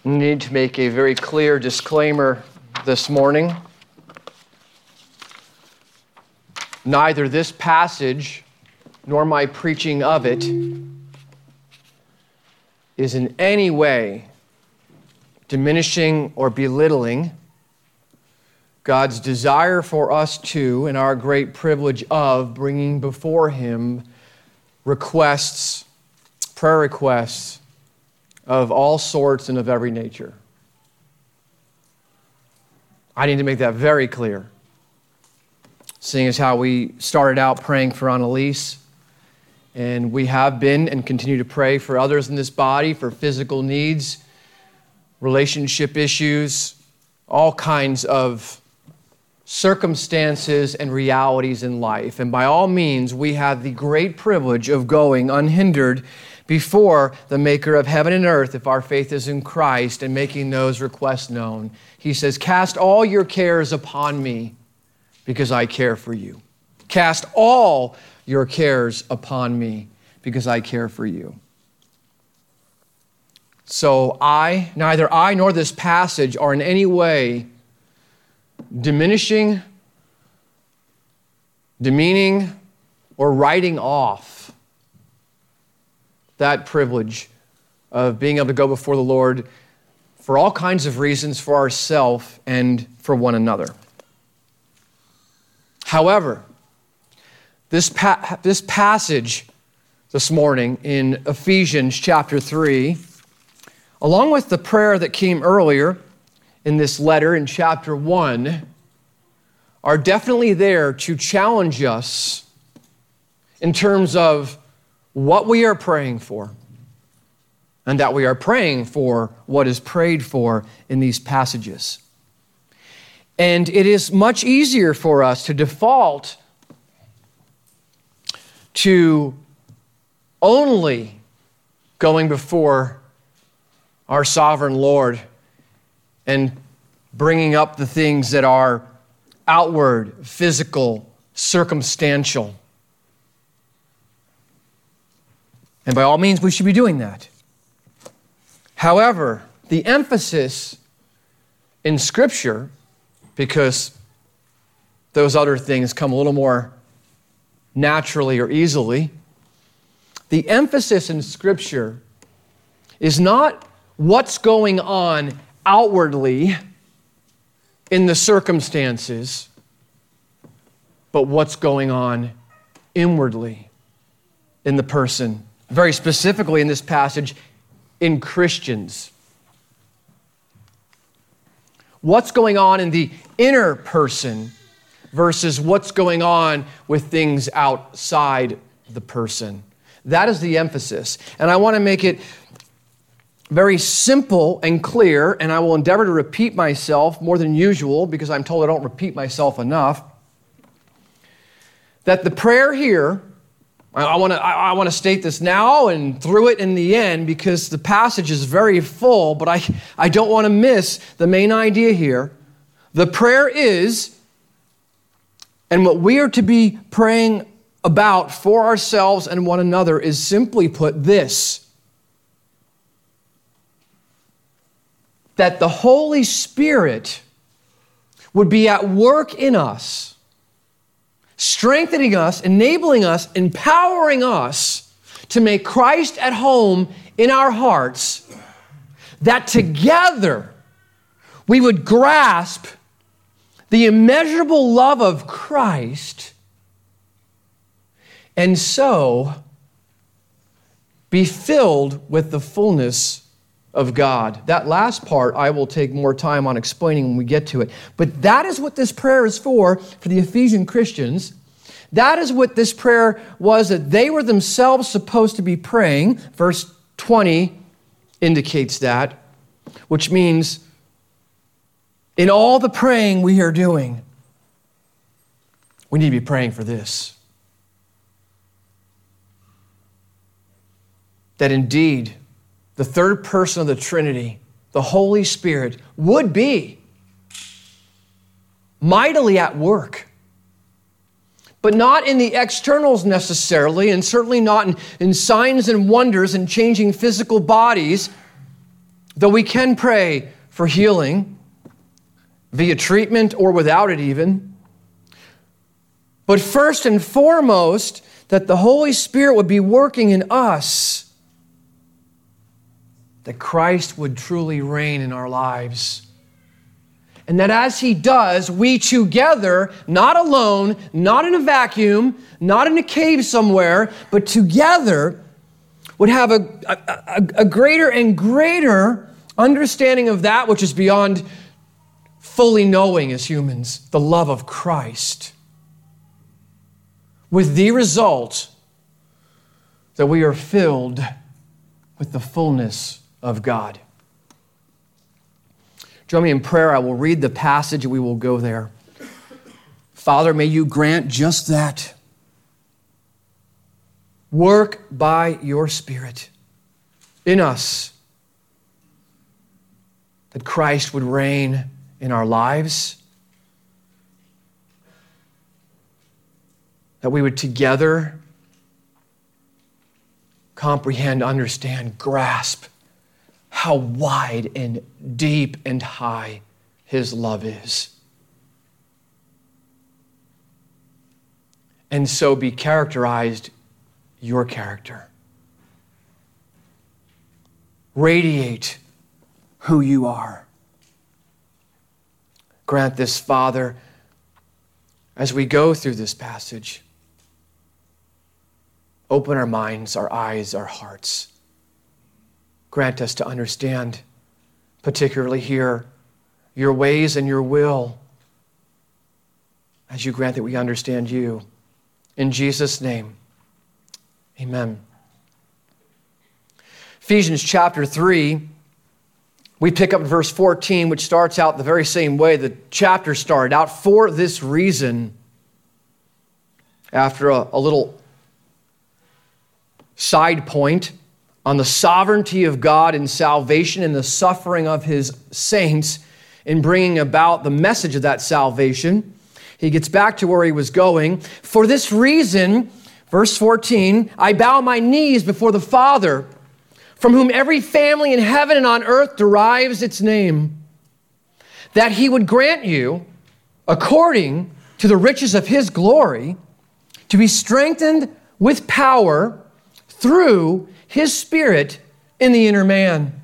need to make a very clear disclaimer this morning. Neither this passage nor my preaching of it is in any way diminishing or belittling God's desire for us to, and our great privilege of, bringing before Him requests, prayer requests of all sorts and of every nature. I need to make that very clear. Seeing as how we started out praying for Annalise, and we have been and continue to pray for others in this body, for physical needs, relationship issues, all kinds of circumstances and realities in life. And by all means, we have the great privilege of going unhindered before the maker of heaven and earth if our faith is in Christ and making those requests known. He says, "Cast all your cares upon me because I care for you." Cast all your cares upon me because I care for you. So neither I nor this passage are in any way diminishing, demeaning, or writing off that privilege of being able to go before the Lord for all kinds of reasons for ourselves and for one another. However, this passage this morning in Ephesians chapter 3, along with the prayer that came earlier in this letter in chapter 1, are definitely there to challenge us in terms of what we are praying for, and that we are praying for what is prayed for in these passages. And it is much easier for us to default to only going before our sovereign Lord and bringing up the things that are outward, physical, circumstantial. And by all means, we should be doing that. However, the emphasis in Scripture, because those other things come a little more naturally or easily, the emphasis in Scripture is not what's going on outwardly in the circumstances, but what's going on inwardly in the person. Very specifically in this passage, in Christians. What's going on in the inner person versus what's going on with things outside the person. That is the emphasis. And I want to make it very simple and clear, and I will endeavor to repeat myself more than usual because I'm told I don't repeat myself enough, that the prayer here, I want to state this now and through it in the end because the passage is very full, but I don't want to miss the main idea here. The prayer is, and what we are to be praying about for ourselves and one another is simply put this: that the Holy Spirit would be at work in us, strengthening us, enabling us, empowering us to make Christ at home in our hearts, that together we would grasp the immeasurable love of Christ and so be filled with the fullness of God. That last part I will take more time on explaining when we get to it. But that is what this prayer is for the Ephesian Christians. That is what this prayer was that they were themselves supposed to be praying. Verse 20 indicates that, which means in all the praying we are doing, we need to be praying for this. That indeed, the third person of the Trinity, the Holy Spirit, would be mightily at work. But not in the externals necessarily, and certainly not in signs and wonders and changing physical bodies, Though we can pray for healing via treatment or without it even. But first and foremost, that the Holy Spirit would be working in us, that Christ would truly reign in our lives. And that as He does, we together, not alone, not in a vacuum, not in a cave somewhere, but together would have a greater and greater understanding of that which is beyond fully knowing as humans, the love of Christ. With the result that we are filled with the fullness of God. Join me in prayer. I will read the passage and we will go there. Father, may you grant just that. Work by your Spirit in us, that Christ would reign in our lives, that we would together comprehend, understand, grasp how wide and deep and high His love is. And so be characterized your character. Radiate who you are. Grant this, Father, as we go through this passage. Open our minds, our eyes, our hearts. Grant us to understand, particularly here, your ways and your will, as you grant that we understand you. In Jesus' name, amen. Ephesians chapter 3, we pick up verse 14, which starts out the very same way the chapter started out. For this reason, after a little side point on the sovereignty of God in salvation and the suffering of His saints in bringing about the message of that salvation, he gets back to where he was going. For this reason, verse 14, I bow my knees before the Father, from whom every family in heaven and on earth derives its name, that He would grant you, according to the riches of His glory, to be strengthened with power through His Spirit in the inner man,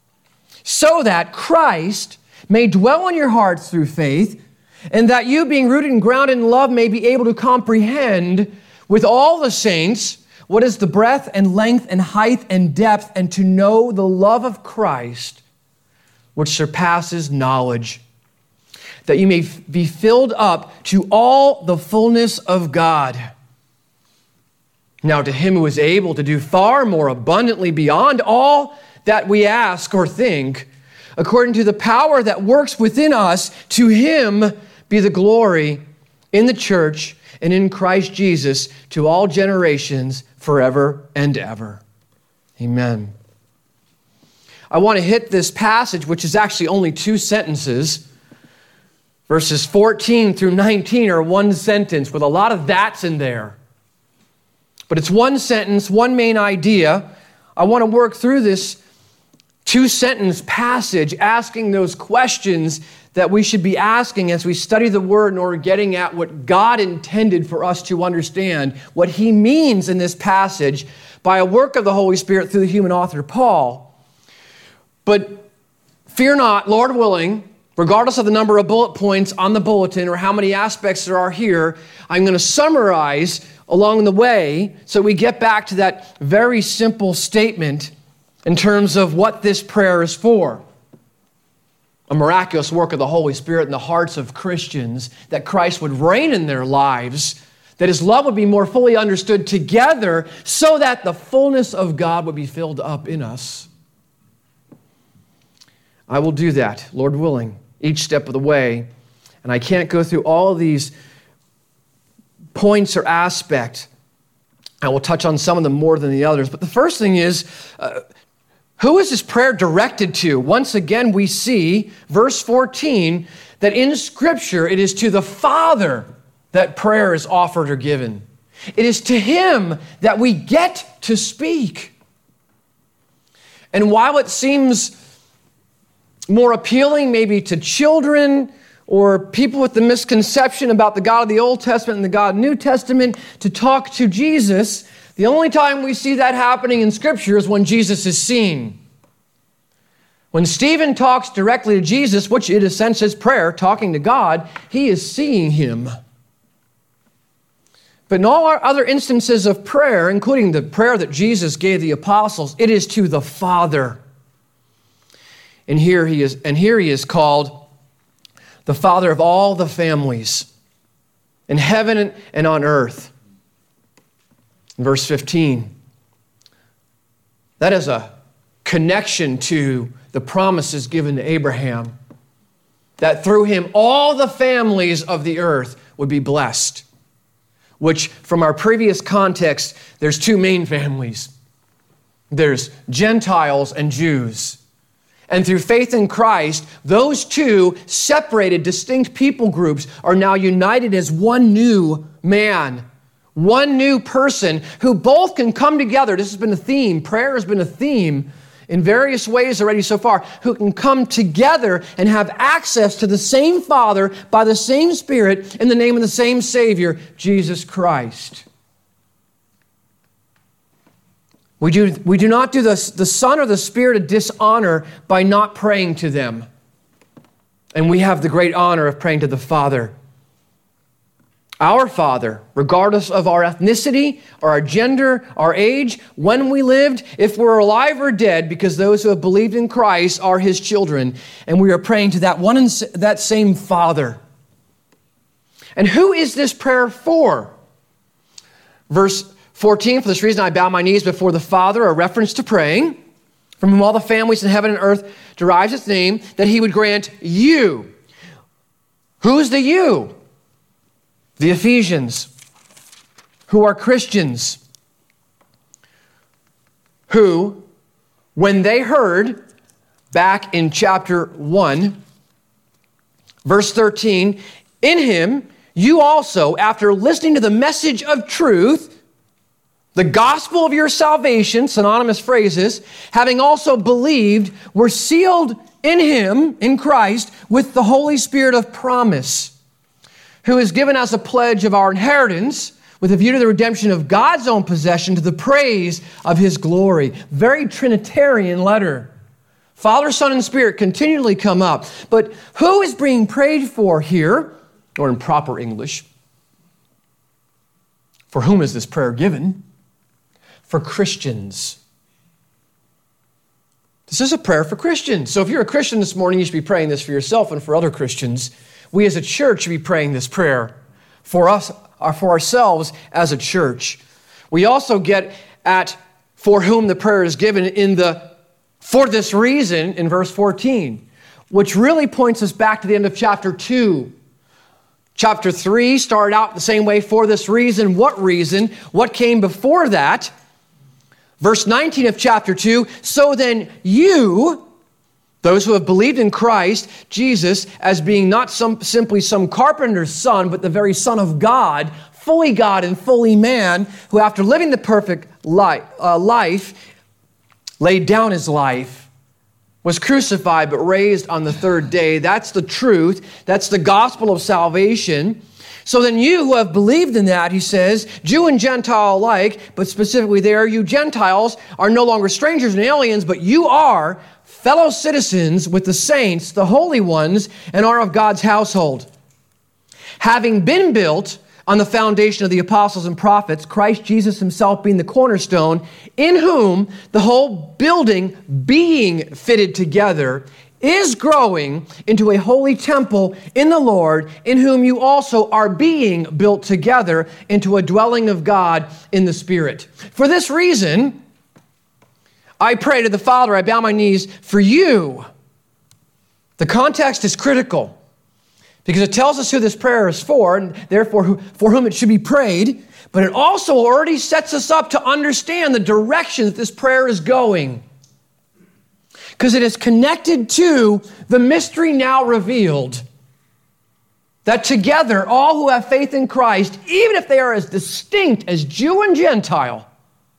so that Christ may dwell in your hearts through faith, and that you, being rooted and grounded in love, may be able to comprehend with all the saints what is the breadth and length and height and depth, and to know the love of Christ, which surpasses knowledge, that you may be filled up to all the fullness of God. Now to Him who is able to do far more abundantly beyond all that we ask or think, according to the power that works within us, to Him be the glory in the church and in Christ Jesus to all generations forever and ever. Amen. I want to hit this passage, which is actually only 2 sentences. Verses 14 through 19 are one sentence with a lot of that's in there. But it's one sentence, one main idea. I want to work through this 2-sentence passage, asking those questions that we should be asking as we study the Word in order getting at what God intended for us to understand, what He means in this passage by a work of the Holy Spirit through the human author, Paul. But fear not, Lord willing, regardless of the number of bullet points on the bulletin or how many aspects there are here, I'm going to summarize along the way so we get back to that very simple statement in terms of what this prayer is for. A miraculous work of the Holy Spirit in the hearts of Christians, that Christ would reign in their lives, that His love would be more fully understood together so that the fullness of God would be filled up in us. I will do that, Lord willing, each step of the way. And I can't go through all of these points or aspects. I will touch on some of them more than the others. But the first thing is, who is this prayer directed to? Once again, we see, verse 14, that in Scripture it is to the Father that prayer is offered or given. It is to Him that we get to speak. And while it seems more appealing maybe to children or people with the misconception about the God of the Old Testament and the God of the New Testament to talk to Jesus. The only time we see that happening in Scripture is when Jesus is seen. When Stephen talks directly to Jesus, which in a sense is prayer, talking to God, he is seeing him. But in all our other instances of prayer, including the prayer that Jesus gave the apostles, it is to the Father. And here he is called the Father of all the families in heaven and on earth. In verse 15, that is a connection to the promises given to Abraham, that through him all the families of the earth would be blessed, which from our previous context, there's two main families. There's Gentiles and Jews. And through faith in Christ, those two separated, distinct people groups are now united as one new man, one new person who both can come together. This has been a theme. Prayer has been a theme in various ways already so far, who can come together and have access to the same Father by the same Spirit in the name of the same Savior, Jesus Christ. We do not do the Son or the Spirit a dishonor by not praying to them. And we have the great honor of praying to the Father. Our Father, regardless of our ethnicity or our gender, our age, when we lived, if we're alive or dead, because those who have believed in Christ are His children, and we are praying to that one and that same Father. And who is this prayer for? Verse 14, for this reason I bow my knees before the Father, a reference to praying, from whom all the families in heaven and earth derives its name, that He would grant you. Who's the you? The Ephesians, who are Christians, who, when they heard, back in chapter 1, verse 13, in Him, you also, after listening to the message of truth, the gospel of your salvation, synonymous phrases, having also believed, were sealed in Him, in Christ, with the Holy Spirit of promise, who is given as a pledge of our inheritance with a view to the redemption of God's own possession to the praise of His glory. Very Trinitarian letter. Father, Son, and Spirit continually come up. But who is being prayed for here, or in proper English? For whom is this prayer given? For Christians. This is a prayer for Christians. So if you're a Christian this morning, you should be praying this for yourself and for other Christians. We as a church should be praying this prayer for us, or for ourselves as a church. We also get at for whom the prayer is given in the for this reason in verse 14, which really points us back to the end of chapter 2. Chapter 3 started out the same way, for this reason. What reason? What came before that? Verse 19 of chapter 2, so then you, those who have believed in Christ, Jesus, as being not simply some carpenter's son, but the very Son of God and fully man, who after living the perfect life, laid down His life, was crucified but raised on the third day. That's the truth. That's the gospel of salvation. So then you who have believed in that, he says, Jew and Gentile alike, but specifically there, you Gentiles are no longer strangers and aliens, but you are fellow citizens with the saints, the holy ones, and are of God's household. Having been built on the foundation of the apostles and prophets, Christ Jesus Himself being the cornerstone, in whom the whole building being fitted together is growing into a holy temple in the Lord, in whom you also are being built together into a dwelling of God in the Spirit. For this reason, I pray to the Father, I bow my knees for you. The context is critical because it tells us who this prayer is for, and therefore for whom it should be prayed, but it also already sets us up to understand the direction that this prayer is going, because it is connected to the mystery now revealed, that together all who have faith in Christ, even if they are as distinct as Jew and Gentile,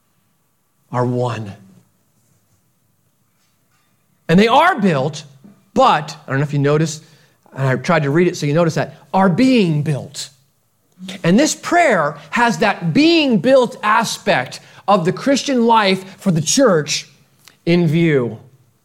are one. And they are built but, I don't know if you noticed, and I tried to read it so you notice that, are being built. And this prayer has that being built aspect of the Christian life for the church in view.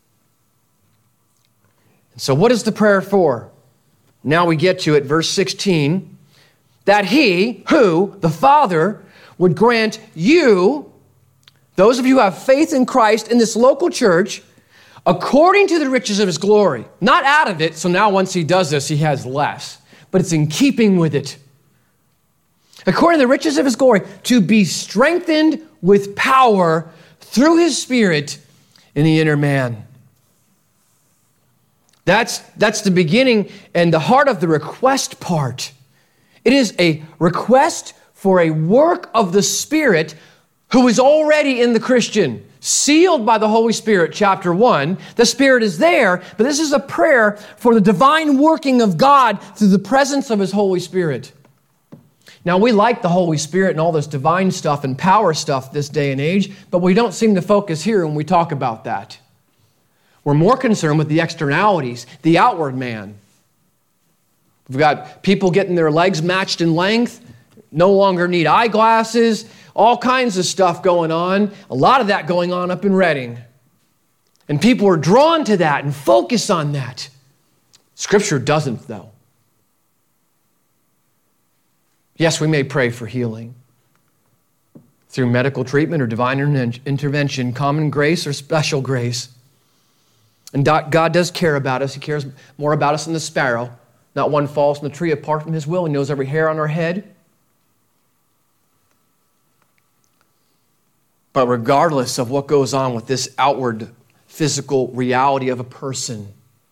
So what is the prayer for? Now we get to it, verse 16. That he, who, the Father, would grant you, those of you who have faith in Christ in this local church, according to the riches of his glory. Not out of it, so now once he does this, he has less. But it's in keeping with it. According to the riches of his glory, to be strengthened with power through his Spirit in the inner man. That's the beginning and the heart of the request part. It is a request for a work of the Spirit who is already in the Christian, sealed by the Holy Spirit, chapter 1. The Spirit is there, but this is a prayer for the divine working of God through the presence of his Holy Spirit. Now, we like the Holy Spirit and all this divine stuff and power stuff this day and age, but we don't seem to focus here when we talk about that. We're more concerned with the externalities, the outward man. We've got people getting their legs matched in length, no longer need eyeglasses, all kinds of stuff going on, a lot of that going on up in Redding. And people are drawn to that and focus on that. Scripture doesn't, though. Yes, we may pray for healing through medical treatment or divine intervention, common grace or special grace. And God does care about us. He cares more about us than the sparrow. Not one falls from the tree apart from his will. He knows every hair on our head. But regardless of what goes on with this outward physical reality of a person,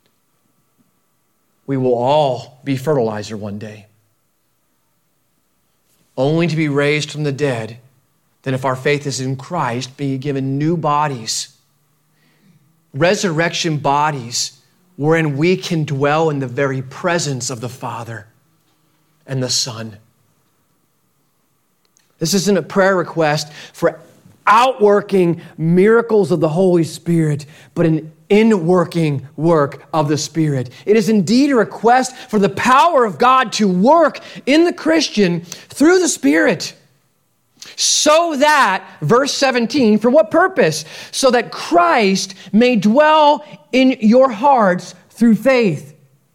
we will all be fertilizer one day. Only to be raised from the dead, then if our faith is in Christ, be given new bodies, resurrection bodies, wherein we can dwell in the very presence of the Father and the Son. This isn't a prayer request for outworking miracles of the Holy Spirit, but an inworking work of the Spirit. It is indeed a request for the power of God to work in the Christian through the Spirit. So that, verse 17, for what purpose? So that Christ may dwell in your hearts through faith.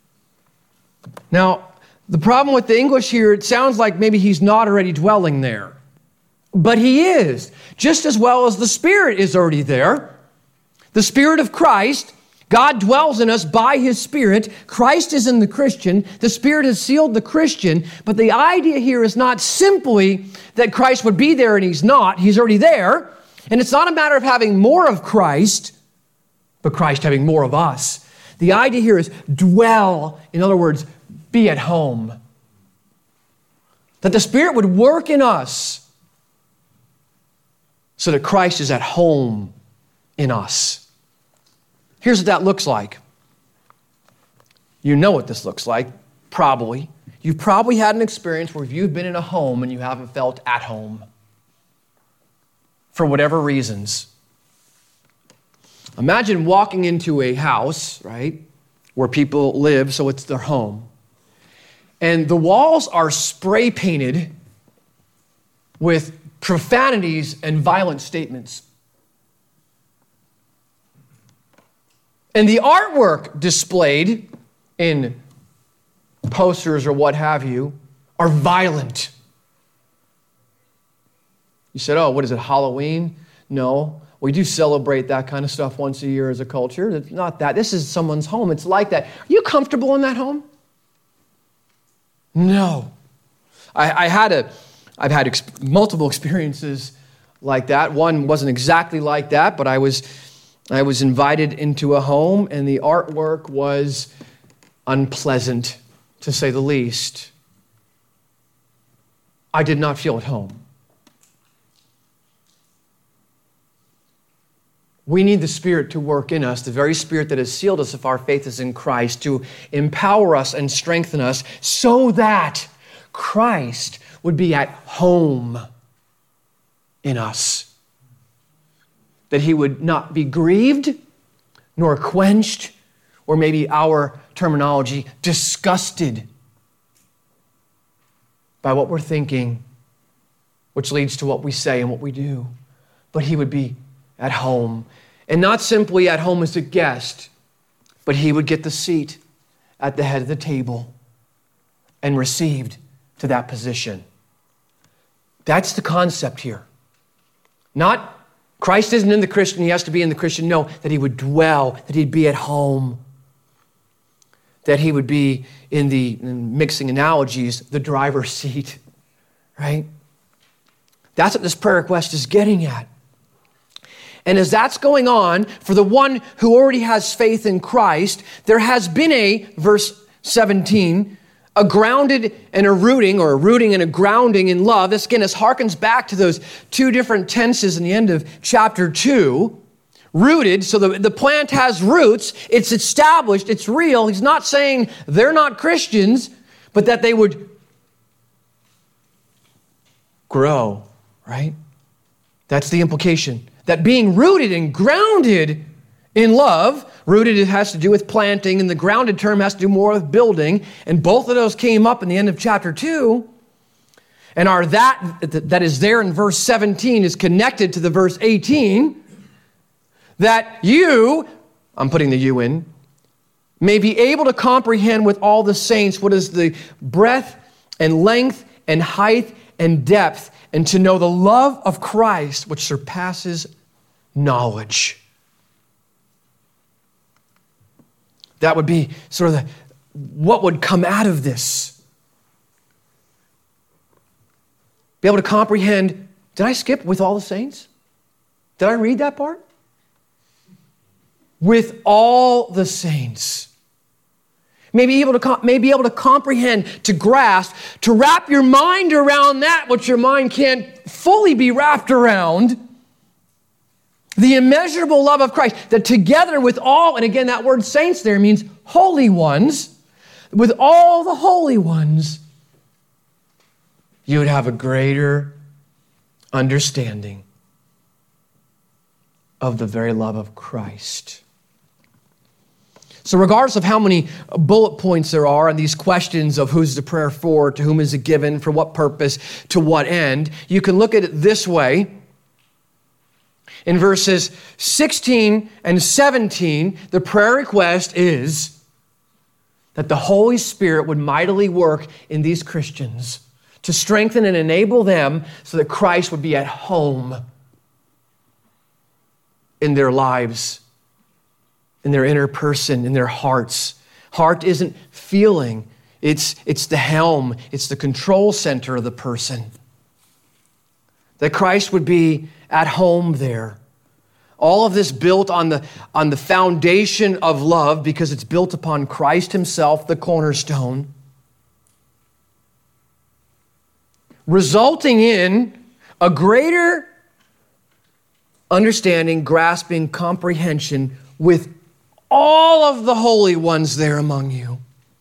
Now, the problem with the English here, it sounds like maybe he's not already dwelling there. But he is, just as well as the Spirit is already there. The Spirit of Christ, God dwells in us by his Spirit. Christ is in the Christian. The Spirit has sealed the Christian. But the idea here is not simply that Christ would be there and he's not. He's already there. And it's not a matter of having more of Christ, but Christ having more of us. The idea here is dwell. In other words, be at home. That the Spirit would work in us so that Christ is at home in us. Here's what that looks like. You know what this looks like, probably. You've probably had an experience where you've been in a home and you haven't felt at home for whatever reasons. Imagine walking into a house, right, where people live, so it's their home. And the walls are spray painted with profanities and violent statements. And the artwork displayed in posters or what have you are violent. You said, oh, what is it, Halloween? No, we do celebrate that kind of stuff once a year as a culture. It's not that. This is someone's home. It's like that. Are you comfortable in that home? No. I've had multiple experiences like that. One wasn't exactly like that, but I was invited into a home, and the artwork was unpleasant, to say the least. I did not feel at home. We need the Spirit to work in us, the very Spirit that has sealed us if our faith is in Christ, to empower us and strengthen us so that Christ would be at home in us. That he would not be grieved, nor quenched, or maybe our terminology, disgusted by what we're thinking, which leads to what we say and what we do. But he would be at home. And not simply at home as a guest, but he would get the seat at the head of the table and received to that position. That's the concept here. Not Christ isn't in the Christian, he has to be in the Christian. No, that he would dwell, that he'd be at home, that he would be in mixing analogies, the driver's seat, right? That's what this prayer request is getting at. And as that's going on, for the one who already has faith in Christ, there has been verse 17, a grounded and a rooting, or a rooting and a grounding in love. This, again, this harkens back to those two different tenses in the end of chapter 2. Rooted, so the plant has roots, it's established, it's real. He's not saying they're not Christians, but that they would grow, right? That's the implication. That being rooted and grounded in love, rooted, it has to do with planting, and the grounded term has to do more with building, and both of those came up in the end of chapter 2, and are that is there in verse 17 is connected to the verse 18, that you, I'm putting the you in, may be able to comprehend with all the saints what is the breadth and length and height and depth, and to know the love of Christ, which surpasses knowledge. That would be sort of what would come out of this. Be able to comprehend. Did I skip with all the saints? Did I read that part? With all the saints. May be able to comprehend, to grasp, to wrap your mind around that which your mind can't fully be wrapped around. The immeasurable love of Christ, that together with all, and again that word saints there means holy ones, with all the holy ones, you would have a greater understanding of the very love of Christ. So regardless of how many bullet points there are on these questions of who's the prayer for, to whom is it given, for what purpose, to what end, you can look at it this way. In verses 16 and 17, the prayer request is that the Holy Spirit would mightily work in these Christians to strengthen and enable them so that Christ would be at home in their lives, in their inner person, in their hearts. Heart isn't feeling. It's the helm. It's the control center of the person. That Christ would be at home there. All of this built on the foundation of love, because it's built upon Christ himself, the cornerstone. Resulting in a greater understanding, grasping, comprehension with all of the holy ones there among you.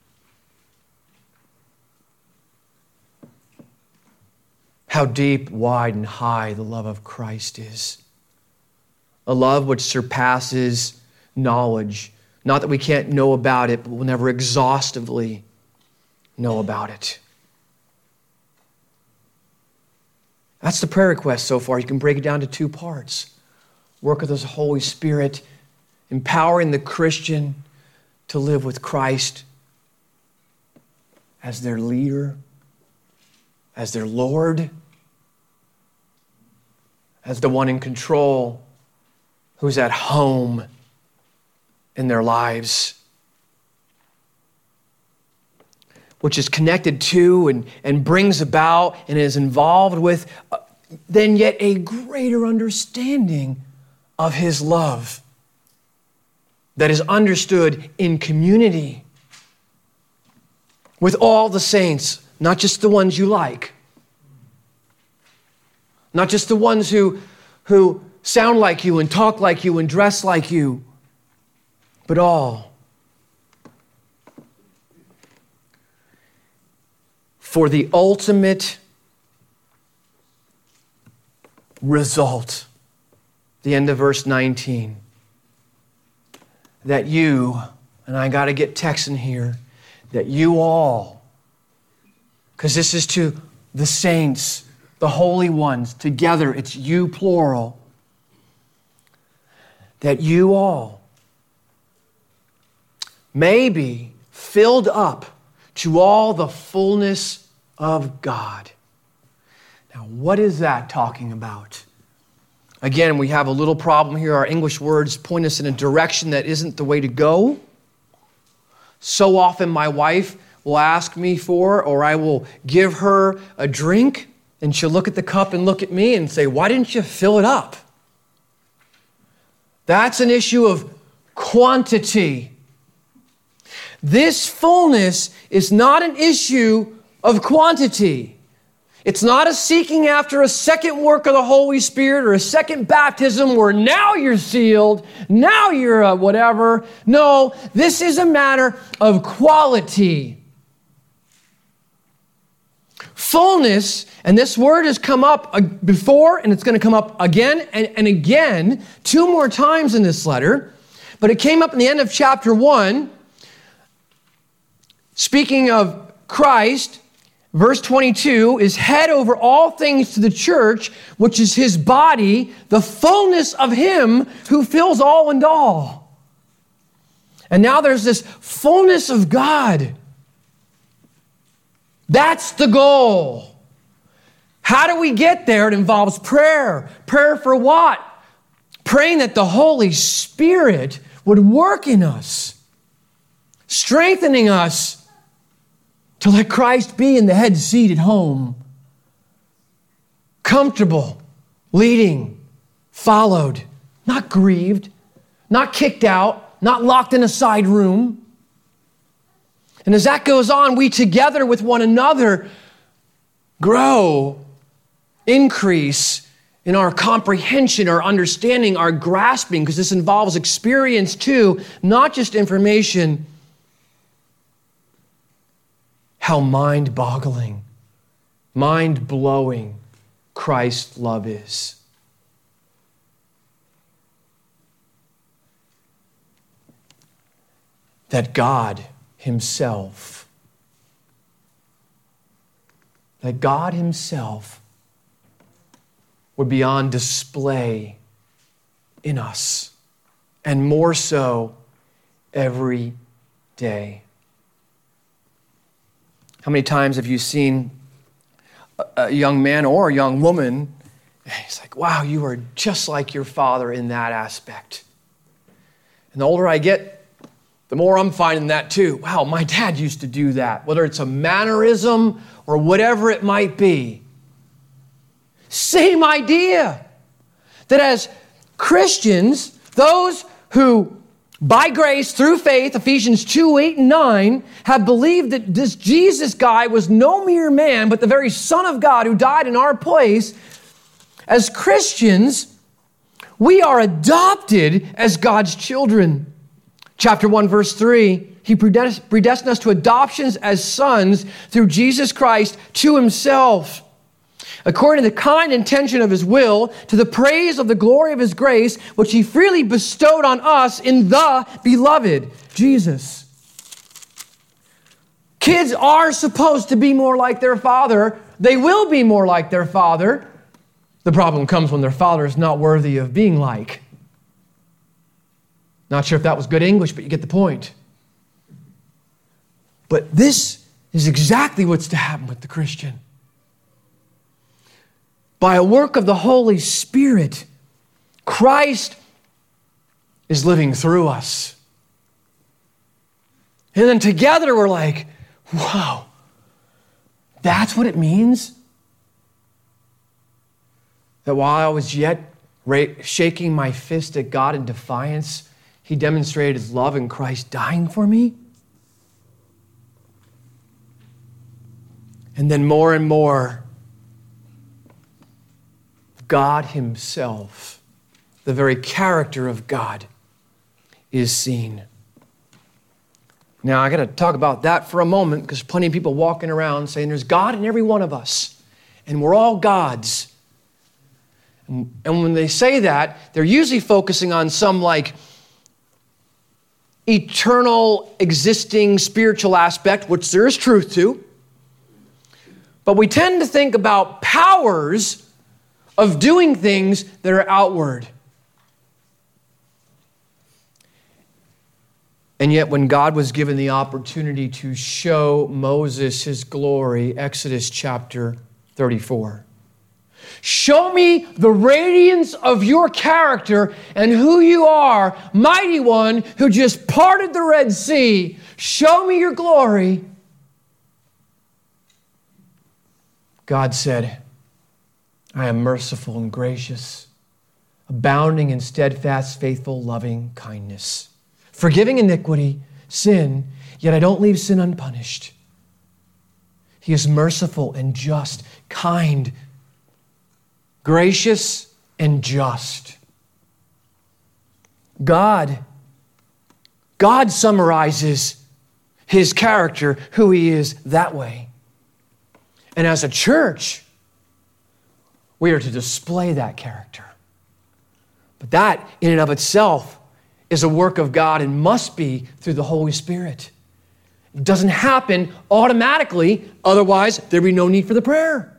How deep, wide, and high the love of Christ is. A love which surpasses knowledge. Not that we can't know about it, but we'll never exhaustively know about it. That's the prayer request so far. You can break it down to two parts. Work of the Holy Spirit, empowering the Christian to live with Christ as their leader, as their Lord, as the one in control, who's at home in their lives, which is connected to and brings about and is involved with then yet a greater understanding of his love that is understood in community with all the saints, not just the ones you like, not just the ones who sound like you and talk like you and dress like you, but all. For the ultimate result, the end of verse 19, that you, and I got to get text in here, that you all, because this is to the saints, the holy ones, together, it's you plural, that you all may be filled up to all the fullness of God. Now, what is that talking about? Again, we have a little problem here. Our English words point us in a direction that isn't the way to go. So often my wife will ask me for, or I will give her a drink, and she'll look at the cup and look at me and say, "Why didn't you fill it up?" That's an issue of quantity. This fullness is not an issue of quantity. It's not a seeking after a second work of the Holy Spirit or a second baptism where now you're sealed, now you're a whatever. No, this is a matter of quality. Fullness, and this word has come up before, and it's going to come up again and again, 2 more times in this letter, but it came up in the end of chapter 1, speaking of Christ. Verse 22 is head over all things to the church, which is his body, the fullness of him who fills all and all. And now there's this fullness of God. That's the goal. How do we get there? It involves prayer. Prayer for what? Praying that the Holy Spirit would work in us, strengthening us to let Christ be in the head seat at home. Comfortable, leading, followed, not grieved, not kicked out, not locked in a side room. And as that goes on, we together with one another grow, increase in our comprehension, our understanding, our grasping, because this involves experience too, not just information. How mind-boggling, mind-blowing Christ's love is. That God Himself would be on display in us, and more so every day. How many times have you seen a young man or a young woman, and he's like, wow, you are just like your father in that aspect. And the older I get, the more I'm finding that too. Wow, my dad used to do that. Whether it's a mannerism or whatever it might be. Same idea. That as Christians, those who by grace, through faith, Ephesians 2, 8, and 9, have believed that this Jesus guy was no mere man, but the very Son of God who died in our place. As Christians, we are adopted as God's children. Chapter 1, verse 3, He predestined us to adoptions as sons through Jesus Christ to Himself, according to the kind intention of His will, to the praise of the glory of His grace, which He freely bestowed on us in the beloved Jesus. Kids are supposed to be more like their father. They will be more like their father. The problem comes when their father is not worthy of being like. Not sure if that was good English, but you get the point. But this is exactly what's to happen with the Christian. By a work of the Holy Spirit, Christ is living through us. And then together we're like, wow, that's what it means? That while I was yet shaking my fist at God in defiance, He demonstrated His love in Christ dying for me? And then more and more, God Himself, the very character of God, is seen. Now, I got to talk about that for a moment, because plenty of people walking around saying there's God in every one of us, and we're all God's. And when they say that, they're usually focusing on some eternal, existing, spiritual aspect, which there is truth to. But we tend to think about powers of doing things that are outward. And yet when God was given the opportunity to show Moses his glory, Exodus chapter 34. Show me the radiance of your character and who you are, mighty one who just parted the Red Sea. Show me your glory. God said, I am merciful and gracious, abounding in steadfast, faithful, loving kindness, forgiving iniquity, sin, yet I don't leave sin unpunished. He is merciful and just, kind, gracious and just. God summarizes his character, who he is, that way. And as a church, we are to display that character. But that, in and of itself, is a work of God and must be through the Holy Spirit. It doesn't happen automatically, otherwise there'd be no need for the prayer.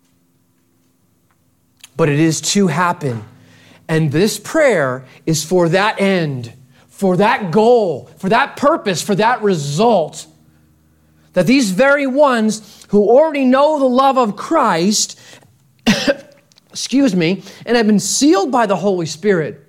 But it is to happen. And this prayer is for that end, for that goal, for that purpose, for that result. That these very ones who already know the love of Christ, and have been sealed by the Holy Spirit,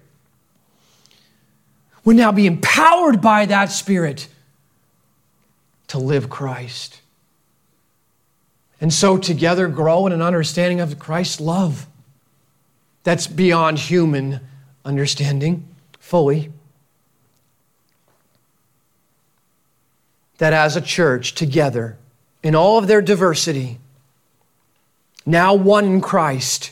would now be empowered by that Spirit to live Christ. And so together grow in an understanding of Christ's love that's beyond human understanding fully. That as a church together, in all of their diversity, now one in Christ,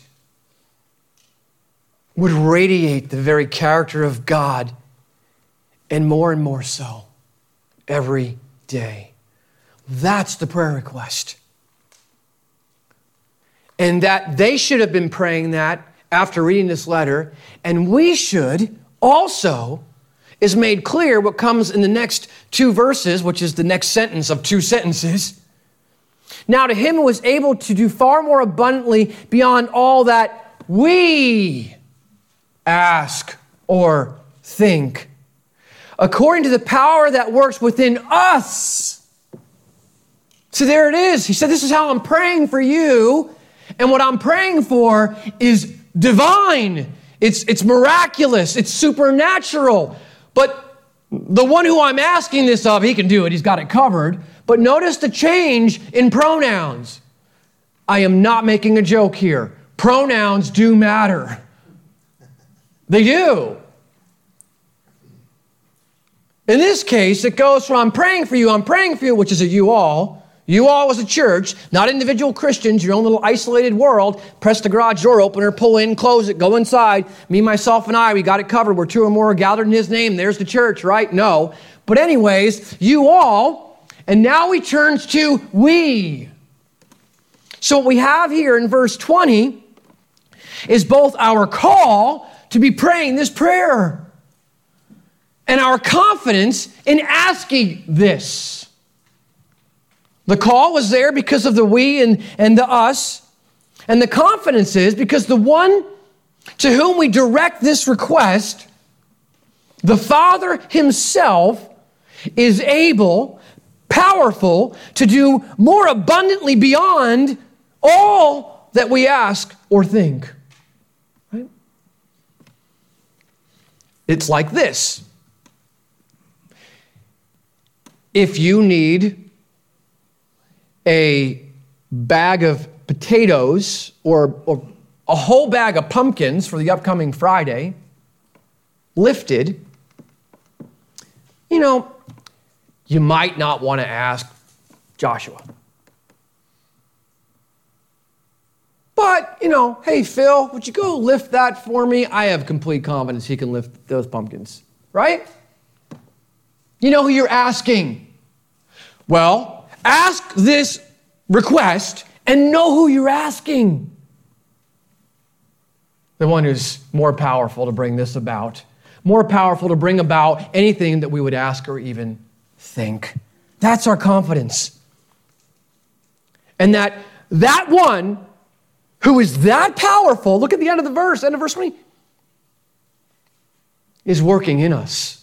would radiate the very character of God, and more so every day. That's the prayer request. And that they should have been praying that after reading this letter, and we should also, is made clear what comes in the next two verses, which is the next sentence of two sentences. Now to him who is able to do far more abundantly beyond all that we ask or think, according to the power that works within us. So there it is. He said, this is how I'm praying for you. And what I'm praying for is divine. It's miraculous. It's supernatural. But the one who I'm asking this of, he can do it. He's got it covered. But notice the change in pronouns. I am not making a joke here. Pronouns do matter. They do. In this case, it goes from I'm praying for you, which is a you all as a church, not individual Christians, your own little isolated world. Press the garage door opener, pull in, close it, go inside. Me, myself, and I, we got it covered. We're two or more gathered in his name. There's the church, right? No. But anyways, you all, and now he turns to we. So what we have here in verse 20 is both our call to be praying this prayer and our confidence in asking this. The call was there because of the we and the us. And the confidence is because the one to whom we direct this request, the Father himself, is able, powerful, to do more abundantly beyond all that we ask or think. Right? It's like this. If you need a bag of potatoes or a whole bag of pumpkins for the upcoming Friday lifted, you might not want to ask Joshua. But, hey, Phil, would you go lift that for me? I have complete confidence he can lift those pumpkins, right? You know who you're asking. Well, ask this request and know who you're asking. The one who's more powerful to bring this about. more powerful to bring about anything that we would ask or even think. That's our confidence. And that one who is that powerful, look at the end of verse 20, is working in us.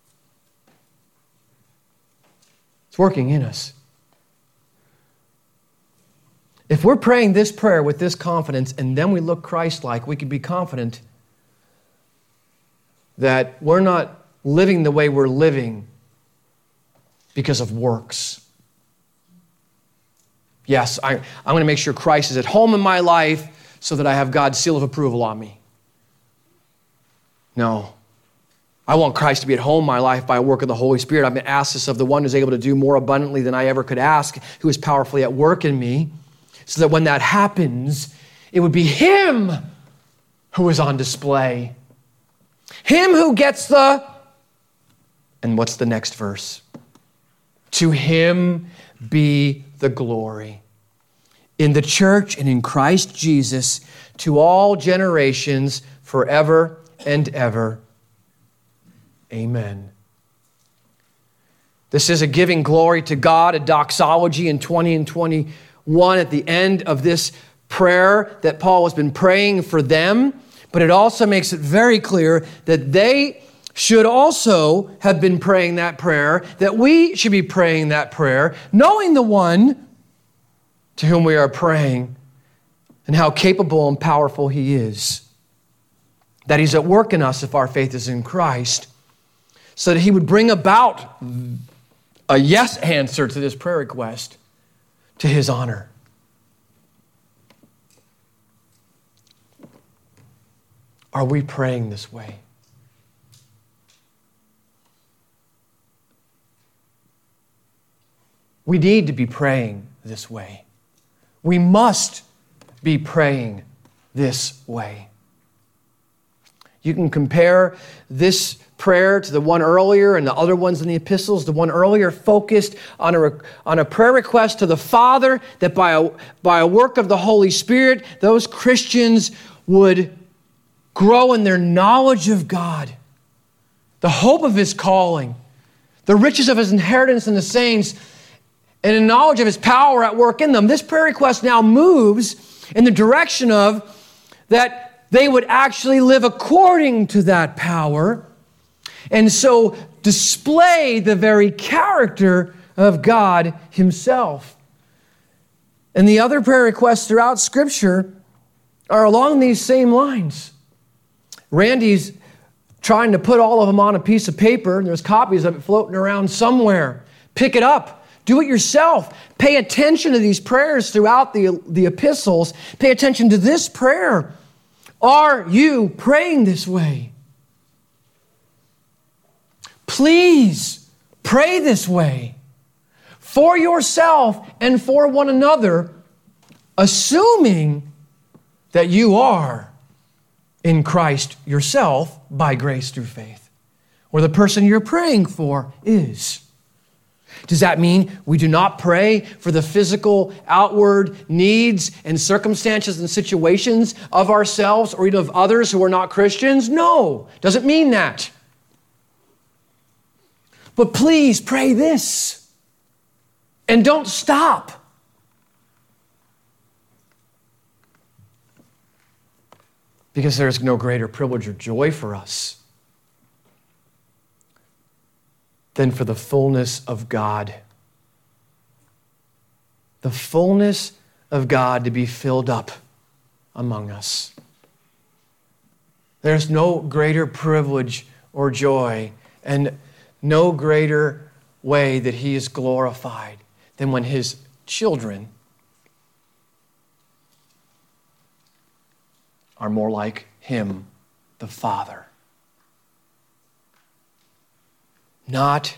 It's working in us. If we're praying this prayer with this confidence and then we look Christ-like, we can be confident that we're not living the way we're living because of works. Yes, I'm going to make sure Christ is at home in my life so that I have God's seal of approval on me. No. I want Christ to be at home in my life by a work of the Holy Spirit. I've been asked this of the one who's able to do more abundantly than I ever could ask, who is powerfully at work in me, so that when that happens, it would be Him who is on display. Him who gets and what's the next verse? To Him be the glory in the church and in Christ Jesus to all generations forever and ever. Amen. This is a giving glory to God, a doxology in 20 and 21 at the end of this prayer that Paul has been praying for them, but it also makes it very clear that they should also have been praying that prayer, that we should be praying that prayer, knowing the one to whom we are praying and how capable and powerful He is, that He's at work in us if our faith is in Christ, so that He would bring about a yes answer to this prayer request to His honor. Are we praying this way? We need to be praying this way. We must be praying this way. You can compare this prayer to the one earlier and the other ones in the epistles. The one earlier focused on a prayer request to the Father that by a work of the Holy Spirit, those Christians would grow in their knowledge of God, the hope of His calling, the riches of His inheritance in the saints, and a knowledge of His power at work in them. This prayer request now moves in the direction of that they would actually live according to that power, and so display the very character of God Himself. And the other prayer requests throughout Scripture are along these same lines. Randy's trying to put all of them on a piece of paper, and there's copies of it floating around somewhere. Pick it up. Do it yourself. Pay attention to these prayers throughout the epistles. Pay attention to this prayer. Are you praying this way? Please pray this way for yourself and for one another, assuming that you are in Christ yourself by grace through faith, or the person you're praying for is. Does that mean we do not pray for the physical, outward needs and circumstances and situations of ourselves or even of others who are not Christians? No, doesn't mean that. But please pray this and don't stop. Because there is no greater privilege or joy for us than for the fullness of God. The fullness of God to be filled up among us. There's no greater privilege or joy and no greater way that He is glorified than when His children are more like Him, the Father. Not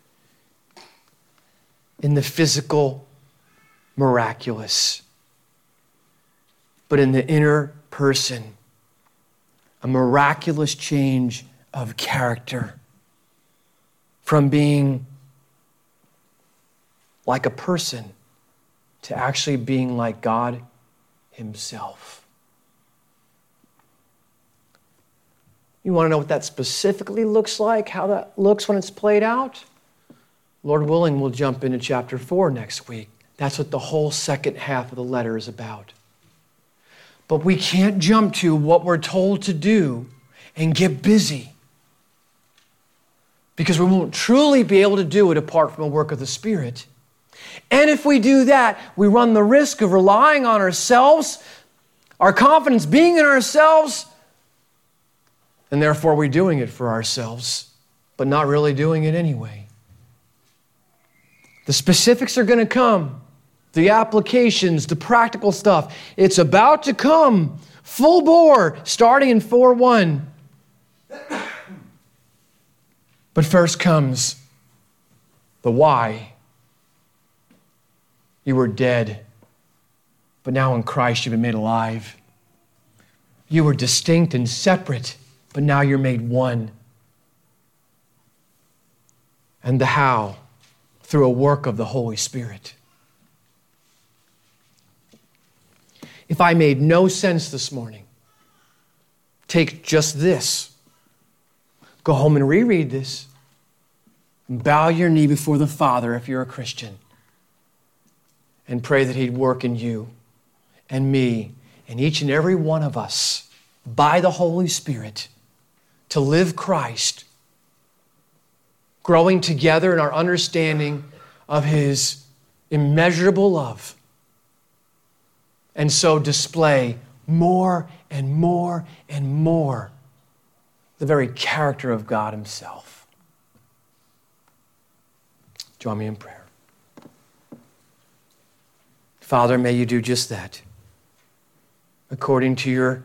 in the physical, miraculous, but in the inner person, a miraculous change of character from being like a person to actually being like God Himself. You want to know what that specifically looks like, how that looks when it's played out? Lord willing, we'll jump into chapter 4 next week. That's what the whole second half of the letter is about. But we can't jump to what we're told to do and get busy, because we won't truly be able to do it apart from a work of the Spirit. And if we do that, we run the risk of relying on ourselves, our confidence being in ourselves, and therefore we're doing it for ourselves, but not really doing it anyway. The specifics are going to come. The applications, the practical stuff. It's about to come full bore, starting in 4:1. But first comes the why. You were dead, but now in Christ you've been made alive. You were distinct and separate, but now you're made one. And the how, through a work of the Holy Spirit. If I made no sense this morning, take just this. Go home and reread this. And bow your knee before the Father if you're a Christian. And pray that He'd work in you and me and each and every one of us by the Holy Spirit to live Christ, growing together in our understanding of His immeasurable love, and so display more and more and more the very character of God Himself. Join me in prayer. Father, may You do just that, according to Your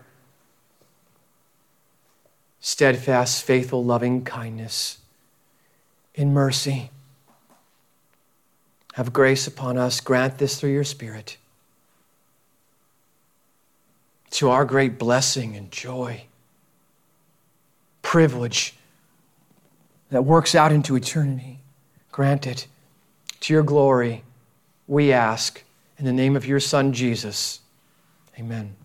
steadfast, faithful, loving kindness in mercy. Have grace upon us. Grant this through Your Spirit, to our great blessing and joy, privilege that works out into eternity. Grant it to Your glory, we ask, in the name of Your Son, Jesus. Amen.